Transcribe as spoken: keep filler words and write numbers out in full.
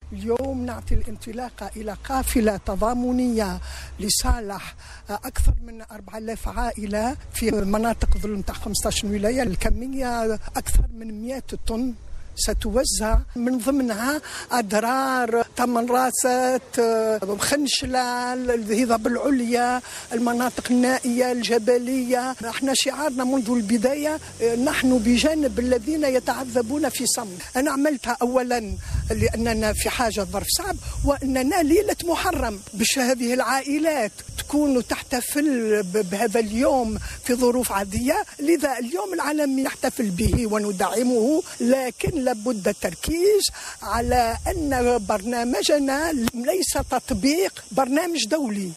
اليوم نعطي الانطلاقة إلى قافلة تضامنية لصالح أكثر من أربعة آلاف عائلة في مناطق ظل تاع خمسة عشر ولاية. الكمية أكثر من مئة طن ستوزع، من ضمنها أدرار، تمنراسات، خنشلة، الهضاب العليا، المناطق النائية الجبلية. احنا شعارنا منذ البداية نحن بجانب الذين يتعذبون في صمت. أنا عملتها أولا لأننا في حاجة ظرف صعب، وأننا ليلة محرم باش هذه العائلات تكون تحتفل بهذا اليوم في ظروف عادية، لذا اليوم العالمي نحتفل به وندعمه، لكن لابد التركيز على أن برنامجنا ليس تطبيق برنامج دولي.